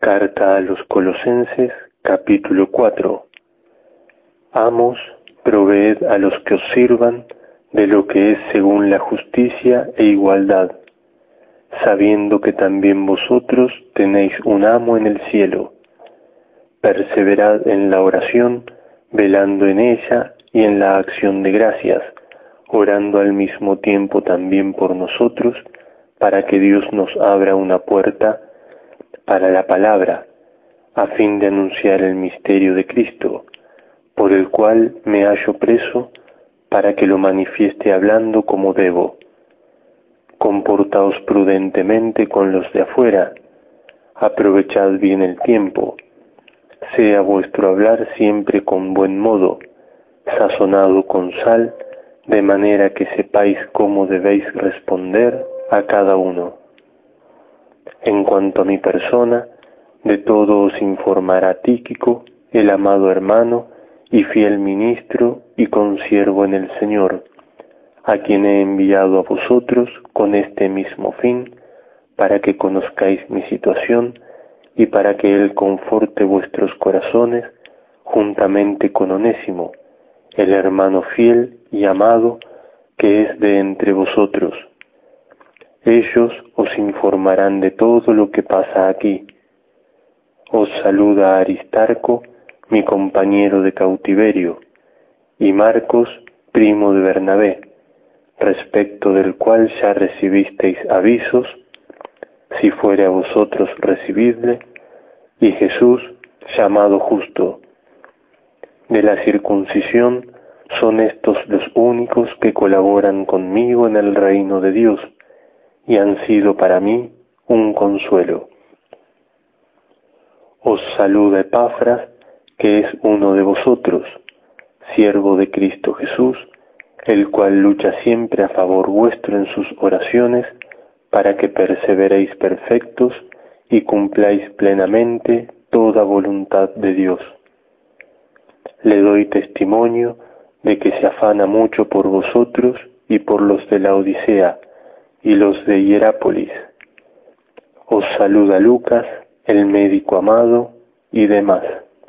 Carta a los Colosenses, capítulo 4. Amos, proveed a los que os sirvan de lo que es según la justicia e igualdad, sabiendo que también vosotros tenéis un amo en el cielo. Perseverad en la oración, velando en ella y en la acción de gracias, orando al mismo tiempo también por nosotros, para que Dios nos abra una puerta para la palabra, a fin de anunciar el misterio de Cristo, por el cual me hallo preso, para que lo manifieste hablando como debo. Comportaos prudentemente con los de afuera, aprovechad bien el tiempo, sea vuestro hablar siempre con buen modo, sazonado con sal, de manera que sepáis cómo debéis responder a cada uno. En cuanto a mi persona, de todo os informará Tíquico, el amado hermano y fiel ministro y consiervo en el Señor, a quien he enviado a vosotros con este mismo fin, para que conozcáis mi situación y para que Él conforte vuestros corazones, juntamente con Onésimo, el hermano fiel y amado que es de entre vosotros. Ellos os informarán de todo lo que pasa aquí. Os saluda Aristarco, mi compañero de cautiverio, y Marcos, primo de Bernabé, respecto del cual ya recibisteis avisos, si fuere a vosotros recibidle, y Jesús, llamado justo. De la circuncisión son estos los únicos que colaboran conmigo en el reino de Dios, y han sido para mí un consuelo. Os saluda Epafras, que es uno de vosotros, siervo de Cristo Jesús, el cual lucha siempre a favor vuestro en sus oraciones, para que perseveréis perfectos y cumpláis plenamente toda voluntad de Dios. Le doy testimonio de que se afana mucho por vosotros y por los de la Odisea y los de Hierápolis. Os saluda Lucas, el médico amado, y demás.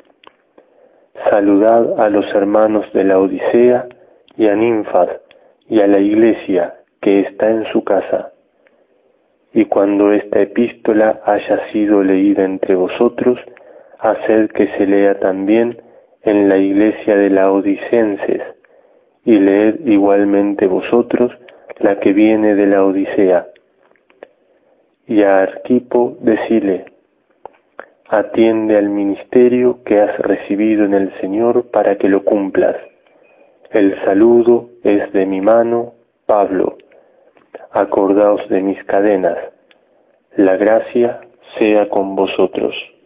Saludad a los hermanos de la Odisea y a Ninfas y a la iglesia que está en su casa. Y cuando esta epístola haya sido leída entre vosotros, haced que se lea también en la iglesia de Laodicenses, y leed igualmente vosotros la que viene de la Odisea. Y a Arquipo decile: atiende al ministerio que has recibido en el Señor para que lo cumplas. El saludo es de mi mano, Pablo. Acordaos de mis cadenas. La gracia sea con vosotros.